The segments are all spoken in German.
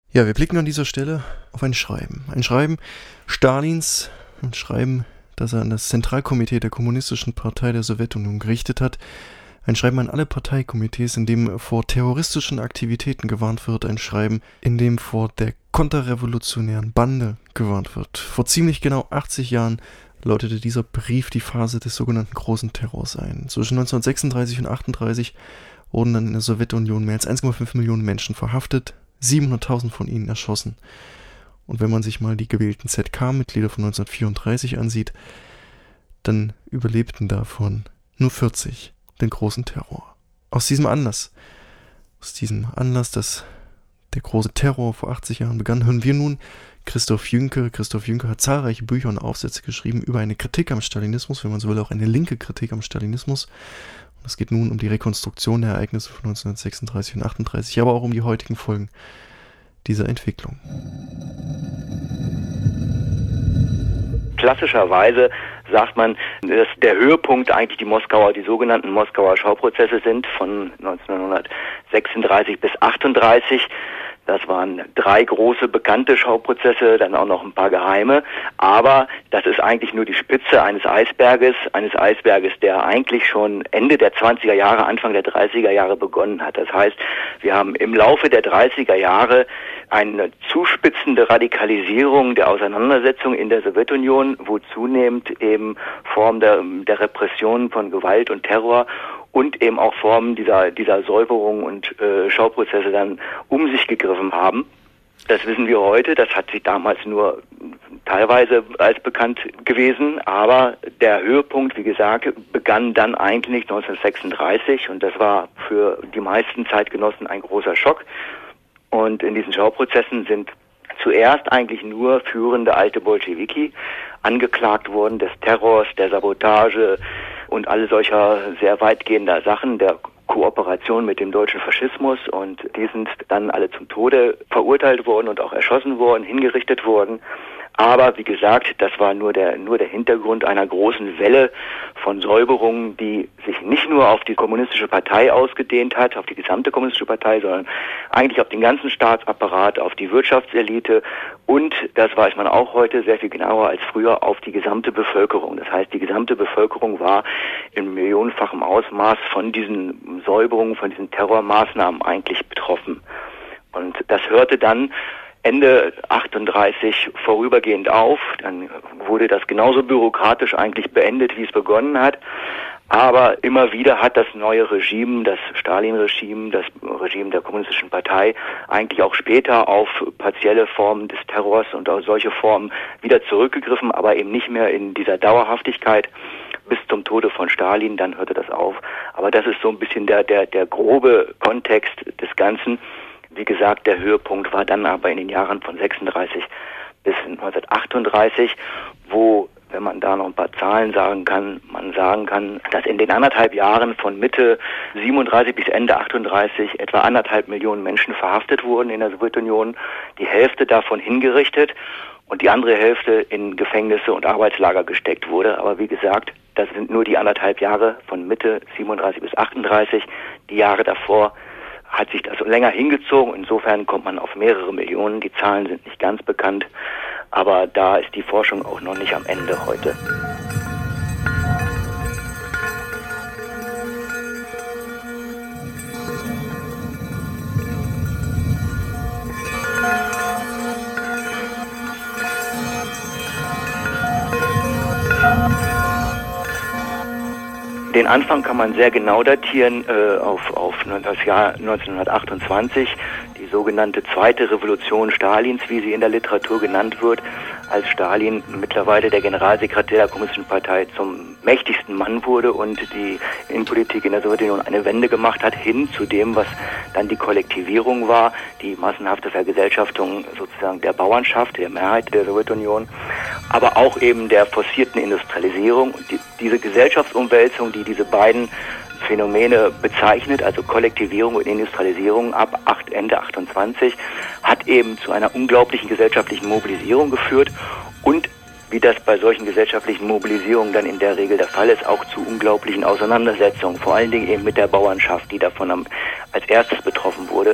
Ja, wir blicken an dieser Stelle auf ein Schreiben. Ein Schreiben Stalins, ein Schreiben, das er an das Zentralkomitee der Kommunistischen Partei der Sowjetunion gerichtet hat. Ein Schreiben an alle Parteikomitees, in dem vor terroristischen Aktivitäten gewarnt wird. Ein Schreiben, in dem vor der konterrevolutionären Bande gewarnt wird. Vor ziemlich genau 80 Jahren lautete dieser Brief die Phase des sogenannten Großen Terrors ein. Zwischen 1936 und 1938 wurden dann in der Sowjetunion mehr als 1,5 Millionen Menschen verhaftet, 700.000 von ihnen erschossen. Und wenn man sich mal die gewählten ZK-Mitglieder von 1934 ansieht, dann überlebten davon nur 40 den Großen Terror. Aus diesem Anlass, dass der große Terror vor 80 Jahren begann, hören wir nun Christoph Jünke. Christoph Jünke hat zahlreiche Bücher und Aufsätze geschrieben über eine Kritik am Stalinismus, wenn man so will, auch eine linke Kritik am Stalinismus. Und es geht nun um die Rekonstruktion der Ereignisse von 1936 und 1938, aber auch um die heutigen Folgen dieser Entwicklung. Klassischerweise sagt man, dass der Höhepunkt eigentlich die sogenannten Moskauer Schauprozesse sind von 1936 bis 1938. Das waren 3 große bekannte Schauprozesse, dann auch noch ein paar geheime. Aber das ist eigentlich nur die Spitze eines Eisberges, der eigentlich schon Ende der 20er Jahre, Anfang der 30er Jahre begonnen hat. Das heißt, wir haben im Laufe der 30er Jahre eine zuspitzende Radikalisierung der Auseinandersetzung in der Sowjetunion, wo zunehmend eben Formen der Repression von Gewalt und Terror und eben auch Formen dieser Säuberung und Schauprozesse dann um sich gegriffen haben. Das wissen wir heute, das hat sich damals nur teilweise als bekannt gewesen, aber der Höhepunkt, wie gesagt, begann dann eigentlich 1936 und das war für die meisten Zeitgenossen ein großer Schock. Und in diesen Schauprozessen sind zuerst eigentlich nur führende alte Bolschewiki angeklagt worden des Terrors, der Sabotage und alle solcher sehr weitgehender Sachen, der Kooperation mit dem deutschen Faschismus, und die sind dann alle zum Tode verurteilt worden und auch erschossen worden, hingerichtet worden. Aber wie gesagt, das war nur der Hintergrund einer großen Welle von Säuberungen, die sich nicht nur auf die kommunistische Partei ausgedehnt hat, auf die gesamte kommunistische Partei, sondern eigentlich auf den ganzen Staatsapparat, auf die Wirtschaftselite und, das weiß man auch heute sehr viel genauer als früher, auf die gesamte Bevölkerung. Das heißt, die gesamte Bevölkerung war in millionenfachem Ausmaß von diesen Säuberungen, von diesen Terrormaßnahmen eigentlich betroffen. Und das hörte dann Ende 38 vorübergehend auf, dann wurde das genauso bürokratisch eigentlich beendet, wie es begonnen hat. Aber immer wieder hat das neue Regime, das Stalin-Regime, das Regime der Kommunistischen Partei, eigentlich auch später auf partielle Formen des Terrors und auf solche Formen wieder zurückgegriffen, aber eben nicht mehr in dieser Dauerhaftigkeit bis zum Tode von Stalin, dann hörte das auf. Aber das ist so ein bisschen der grobe Kontext des Ganzen. Wie gesagt, der Höhepunkt war dann aber in den Jahren von 36 bis 1938, wo, wenn man da noch ein paar Zahlen sagen kann, dass in den 1,5 Jahren von Mitte 37 bis Ende 38 etwa 1,5 Millionen Menschen verhaftet wurden in der Sowjetunion, die Hälfte davon hingerichtet und die andere Hälfte in Gefängnisse und Arbeitslager gesteckt wurde. Aber wie gesagt, das sind nur die 1,5 Jahre von Mitte 37 bis 38, die Jahre davor hat sich das länger hingezogen. Insofern kommt man auf mehrere Millionen. Die Zahlen sind nicht ganz bekannt, aber da ist die Forschung auch noch nicht am Ende heute. Den Anfang kann man sehr genau datieren auf das Jahr 1928, die sogenannte zweite Revolution Stalins, wie sie in der Literatur genannt wird, als Stalin mittlerweile der Generalsekretär der Kommunistischen Partei zum mächtigsten Mann wurde und die Innenpolitik in der Sowjetunion eine Wende gemacht hat, hin zu dem, was dann die Kollektivierung war, die massenhafte Vergesellschaftung sozusagen der Bauernschaft, der Mehrheit der Sowjetunion, aber auch eben der forcierten Industrialisierung. Und diese Gesellschaftsumwälzung, die diese beiden Phänomene bezeichnet, also Kollektivierung und Industrialisierung ab Ende 28, hat eben zu einer unglaublichen gesellschaftlichen Mobilisierung geführt und, wie das bei solchen gesellschaftlichen Mobilisierungen dann in der Regel der Fall ist, auch zu unglaublichen Auseinandersetzungen, vor allen Dingen eben mit der Bauernschaft, die davon als erstes betroffen wurde.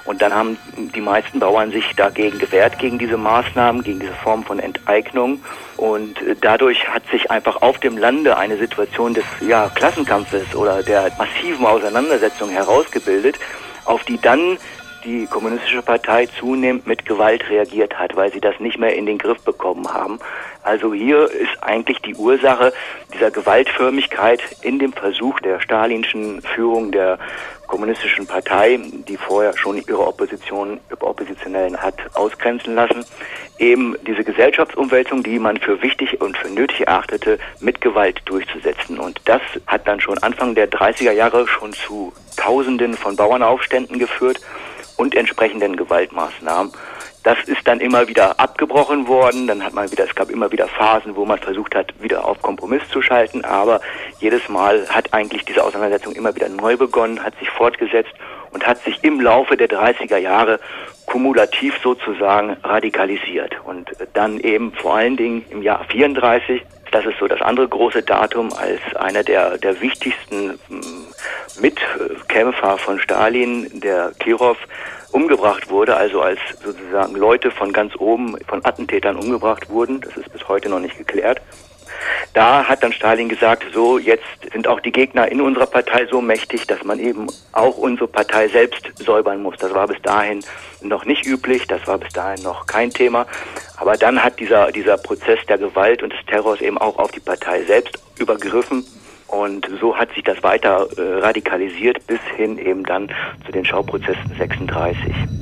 Und dann haben die meisten Bauern sich dagegen gewehrt, gegen diese Maßnahmen, gegen diese Form von Enteignung. Und dadurch hat sich einfach auf dem Lande eine Situation des Klassenkampfes oder der massiven Auseinandersetzung herausgebildet, auf die dann die Kommunistische Partei zunehmend mit Gewalt reagiert hat, weil sie das nicht mehr in den Griff bekommen haben. Also hier ist eigentlich die Ursache dieser Gewaltförmigkeit in dem Versuch der stalinschen Führung der Kommunistischen Partei, die vorher schon ihre Oppositionellen hat ausgrenzen lassen, eben diese Gesellschaftsumwälzung, die man für wichtig und für nötig erachtete, mit Gewalt durchzusetzen. Und das hat dann schon Anfang der 30er Jahre schon zu Tausenden von Bauernaufständen geführt und entsprechenden Gewaltmaßnahmen. Das ist dann immer wieder abgebrochen worden, es gab immer wieder Phasen, wo man versucht hat, wieder auf Kompromiss zu schalten, aber jedes Mal hat eigentlich diese Auseinandersetzung immer wieder neu begonnen, hat sich fortgesetzt und hat sich im Laufe der 30er Jahre kumulativ sozusagen radikalisiert. Und dann eben vor allen Dingen im Jahr 34, das ist so das andere große Datum, als einer der wichtigsten Mitkämpfer von Stalin, der Kirov, umgebracht wurde, also als sozusagen Leute von ganz oben von Attentätern umgebracht wurden. Das ist bis heute noch nicht geklärt. Da hat dann Stalin gesagt, so jetzt sind auch die Gegner in unserer Partei so mächtig, dass man eben auch unsere Partei selbst säubern muss. Das war bis dahin noch nicht üblich, das war bis dahin noch kein Thema. Aber dann hat dieser Prozess der Gewalt und des Terrors eben auch auf die Partei selbst übergriffen. Und so hat sich das weiter radikalisiert bis hin eben dann zu den Schauprozessen 36.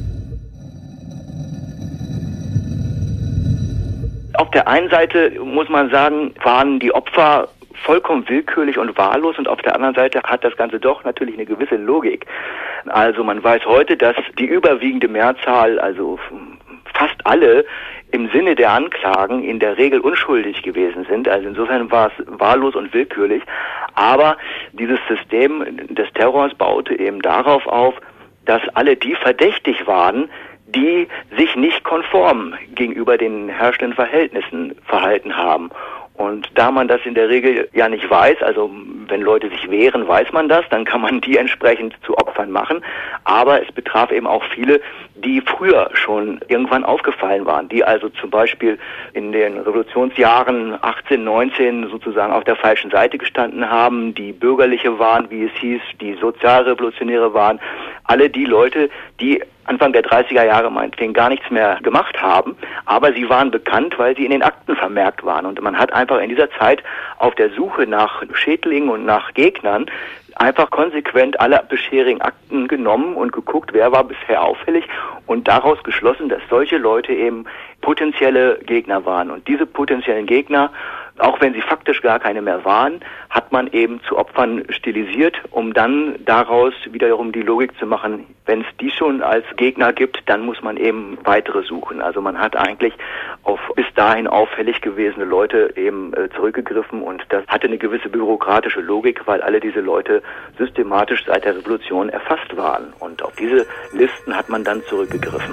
Auf der einen Seite muss man sagen, waren die Opfer vollkommen willkürlich und wahllos und auf der anderen Seite hat das Ganze doch natürlich eine gewisse Logik. Also man weiß heute, dass die überwiegende Mehrzahl, also fast alle, im Sinne der Anklagen in der Regel unschuldig gewesen sind. Also insofern war es wahllos und willkürlich. Aber dieses System des Terrors baute eben darauf auf, dass alle die verdächtig waren, die sich nicht konform gegenüber den herrschenden Verhältnissen verhalten haben. Und da man das in der Regel ja nicht weiß, also wenn Leute sich wehren, weiß man das, dann kann man die entsprechend zu Opfern machen. Aber es betraf eben auch viele, die früher schon irgendwann aufgefallen waren, die also zum Beispiel in den Revolutionsjahren 18, 19 sozusagen auf der falschen Seite gestanden haben, die Bürgerliche waren, wie es hieß, die Sozialrevolutionäre waren, alle die Leute, die Anfang der 30er Jahre meinetwegen gar nichts mehr gemacht haben, aber sie waren bekannt, weil sie in den Akten vermerkt waren. Und man hat einfach in dieser Zeit auf der Suche nach Schädlingen und nach Gegnern einfach konsequent alle bisherigen Akten genommen und geguckt, wer war bisher auffällig und daraus geschlossen, dass solche Leute eben potenzielle Gegner waren. Und diese potenziellen Gegner, auch wenn sie faktisch gar keine mehr waren, hat man eben zu Opfern stilisiert, um dann daraus wiederum die Logik zu machen, wenn es die schon als Gegner gibt, dann muss man eben weitere suchen. Also man hat eigentlich auf bis dahin auffällig gewesene Leute eben zurückgegriffen und das hatte eine gewisse bürokratische Logik, weil alle diese Leute systematisch seit der Revolution erfasst waren. Und auf diese Listen hat man dann zurückgegriffen.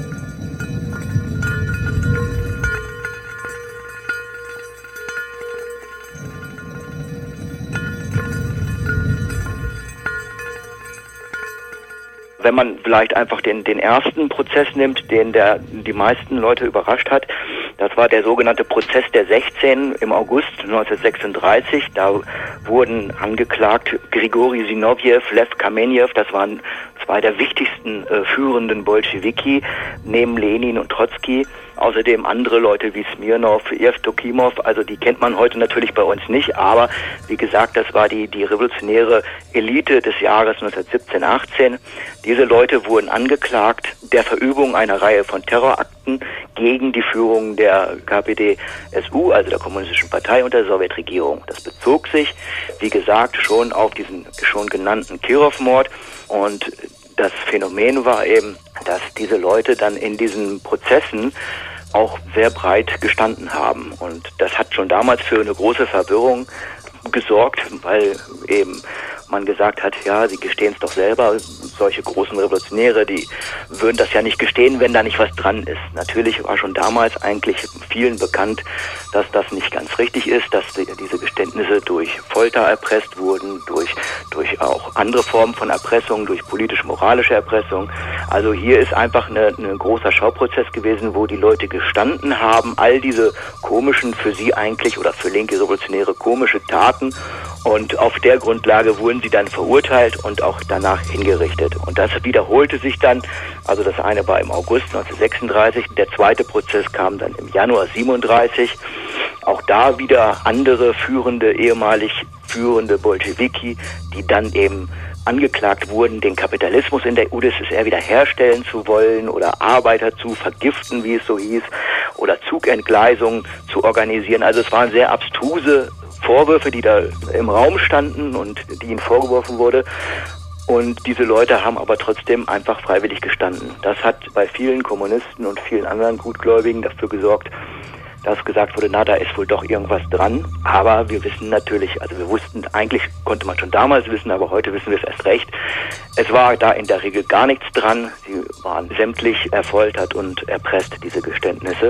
Wenn man vielleicht einfach den ersten Prozess nimmt, den die meisten Leute überrascht hat, das war der sogenannte Prozess der 16 im August 1936. Da wurden angeklagt Grigori Sinowjew, Lew Kamenew, das waren zwei der wichtigsten führenden Bolschewiki, neben Lenin und Trotzki. Außerdem andere Leute wie Smirnow, Jewdokimow, also die kennt man heute natürlich bei uns nicht, aber wie gesagt, das war die revolutionäre Elite des Jahres 1917, 18. Diese Leute wurden angeklagt der Verübung einer Reihe von Terrorakten gegen die Führung der KPD-SU, also der Kommunistischen Partei und der Sowjetregierung. Das bezog sich, wie gesagt, schon auf diesen schon genannten Kirov-Mord und das Phänomen war eben, dass diese Leute dann in diesen Prozessen auch sehr breit gestanden haben. Und das hat schon damals für eine große Verwirrung gesorgt, weil eben man gesagt hat, ja, sie gestehen es doch selber, solche großen Revolutionäre, die würden das ja nicht gestehen, wenn da nicht was dran ist. Natürlich war schon damals eigentlich vielen bekannt, dass das nicht ganz richtig ist, dass diese Geständnisse durch Folter erpresst wurden, durch auch andere Formen von Erpressung, durch politisch-moralische Erpressung. Also hier ist einfach ein großer Schauprozess gewesen, wo die Leute gestanden haben, all diese komischen, für sie eigentlich oder für linke Revolutionäre komische Taten, und auf der Grundlage wurden sie dann verurteilt und auch danach hingerichtet. Und das wiederholte sich dann, also das eine war im August 1936, der zweite Prozess kam dann im Januar 1937. Auch da wieder andere ehemalig führende Bolschewiki, die dann eben angeklagt wurden, den Kapitalismus in der UdSSR wiederherstellen zu wollen oder Arbeiter zu vergiften, wie es so hieß, oder Zugentgleisungen zu organisieren. Also es waren sehr abstruse Vorwürfe, die da im Raum standen und die ihnen vorgeworfen wurde. Und diese Leute haben aber trotzdem einfach freiwillig gestanden. Das hat bei vielen Kommunisten und vielen anderen Gutgläubigen dafür gesorgt, dass gesagt wurde, na, da ist wohl doch irgendwas dran. Aber wir wissen natürlich, also wir wussten, eigentlich konnte man schon damals wissen, aber heute wissen wir es erst recht. Es war da in der Regel gar nichts dran. Sie waren sämtlich erfoltert und erpresst, diese Geständnisse.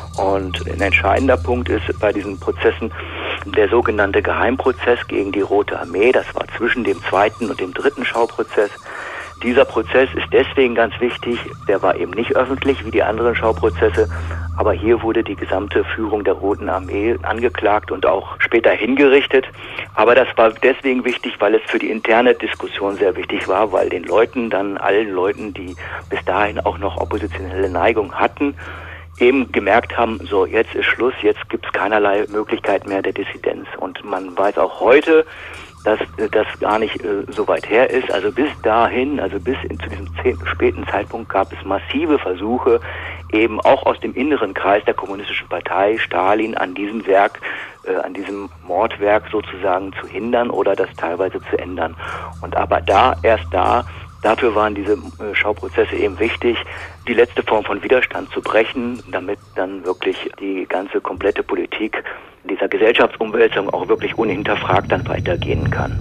Und ein entscheidender Punkt ist bei diesen Prozessen der sogenannte Geheimprozess gegen die Rote Armee. Das war zwischen dem zweiten und dem dritten Schauprozess. Dieser Prozess ist deswegen ganz wichtig, der war eben nicht öffentlich wie die anderen Schauprozesse, aber hier wurde die gesamte Führung der Roten Armee angeklagt und auch später hingerichtet. Aber das war deswegen wichtig, weil es für die interne Diskussion sehr wichtig war, weil allen Leuten, die bis dahin auch noch oppositionelle Neigung hatten, eben gemerkt haben, so jetzt ist Schluss, jetzt gibt es keinerlei Möglichkeit mehr der Dissidenz. Und man weiß auch heute, dass das gar nicht so weit her ist. Also bis dahin, zu diesem späten Zeitpunkt gab es massive Versuche, eben auch aus dem inneren Kreis der Kommunistischen Partei Stalin an diesem Werk, an diesem Mordwerk sozusagen zu hindern oder das teilweise zu ändern. Und aber dafür waren diese Schauprozesse eben wichtig, die letzte Form von Widerstand zu brechen, damit dann wirklich die ganze komplette Politik dieser Gesellschaftsumwälzung auch wirklich unhinterfragt dann weitergehen kann.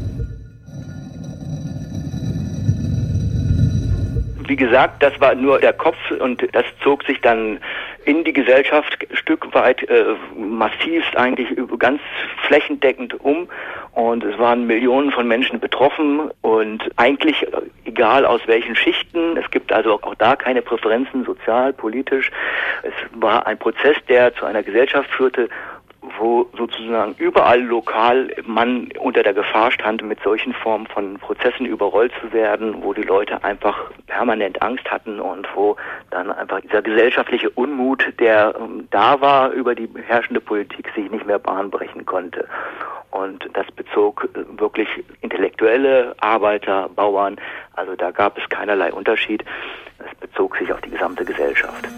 Wie gesagt, das war nur der Kopf und das zog sich dann in die Gesellschaft Stück weit massivst eigentlich ganz flächendeckend um. Und es waren Millionen von Menschen betroffen und eigentlich egal aus welchen Schichten. Es gibt also auch da keine Präferenzen, sozial, politisch. Es war ein Prozess, der zu einer Gesellschaft führte, wo sozusagen überall lokal man unter der Gefahr stand, mit solchen Formen von Prozessen überrollt zu werden, wo die Leute einfach permanent Angst hatten und wo dann einfach dieser gesellschaftliche Unmut, der da war über die herrschende Politik, sich nicht mehr Bahn brechen konnte. Und das bezog wirklich Intellektuelle, Arbeiter, Bauern, also da gab es keinerlei Unterschied. Es bezog sich auf die gesamte Gesellschaft.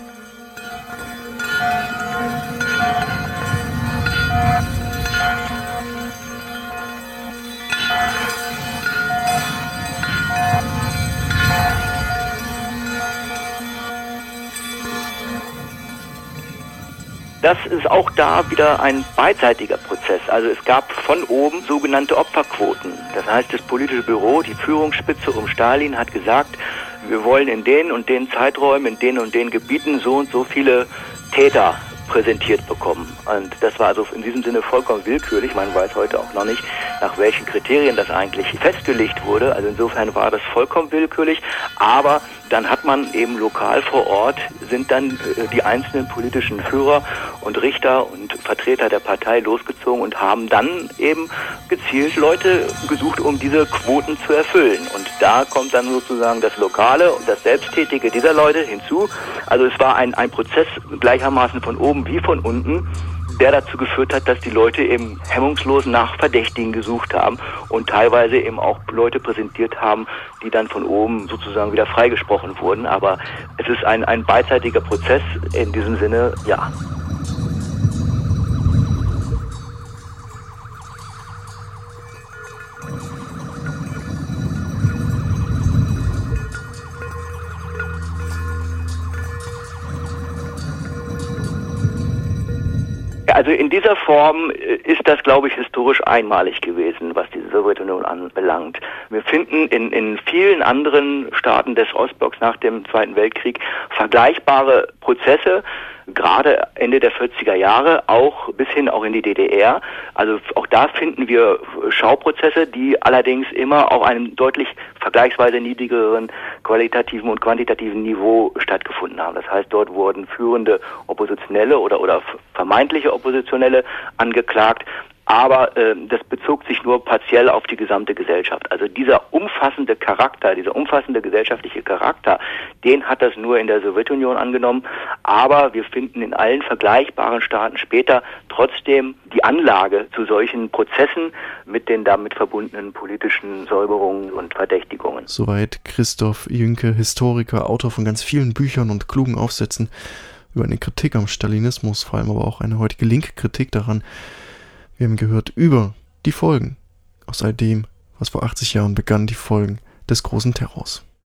Das ist auch da wieder ein beidseitiger Prozess. Also es gab von oben sogenannte Opferquoten. Das heißt, das politische Büro, die Führungsspitze um Stalin hat gesagt, wir wollen in den und den Zeiträumen, in den und den Gebieten so und so viele Täter präsentiert bekommen. Und das war also in diesem Sinne vollkommen willkürlich. Man weiß heute auch noch nicht, nach welchen Kriterien das eigentlich festgelegt wurde. Also insofern war das vollkommen willkürlich. Aber dann hat man eben lokal vor Ort, sind dann die einzelnen politischen Führer und Richter und Vertreter der Partei losgezogen und haben dann eben gezielt Leute gesucht, um diese Quoten zu erfüllen. Und da kommt dann sozusagen das Lokale und das Selbsttätige dieser Leute hinzu. Also es war ein Prozess gleichermaßen von oben wie von unten, der dazu geführt hat, dass die Leute eben hemmungslos nach Verdächtigen gesucht haben und teilweise eben auch Leute präsentiert haben, die dann von oben sozusagen wieder freigesprochen wurden. Aber es ist ein beidseitiger Prozess in diesem Sinne, ja. Also in dieser Form ist das, glaube ich, historisch einmalig gewesen, was die Sowjetunion anbelangt. Wir finden in vielen anderen Staaten des Ostblocks nach dem Zweiten Weltkrieg vergleichbare Prozesse, gerade Ende der 40er Jahre, auch bis hin auch in die DDR. Also auch da finden wir Schauprozesse, die allerdings immer auf einem deutlich vergleichsweise niedrigeren qualitativen und quantitativen Niveau stattgefunden haben. Das heißt, dort wurden führende Oppositionelle oder vermeintliche Oppositionelle angeklagt. Aber das bezog sich nur partiell auf die gesamte Gesellschaft. Also dieser umfassende Charakter, dieser umfassende gesellschaftliche Charakter, den hat das nur in der Sowjetunion angenommen. Aber wir finden in allen vergleichbaren Staaten später trotzdem die Anlage zu solchen Prozessen mit den damit verbundenen politischen Säuberungen und Verdächtigungen. Soweit Christoph Jünke, Historiker, Autor von ganz vielen Büchern und klugen Aufsätzen über eine Kritik am Stalinismus, vor allem aber auch eine heutige linke Kritik daran. Wir haben gehört über die Folgen aus all dem, was vor 80 Jahren begann, die Folgen des großen Terrors.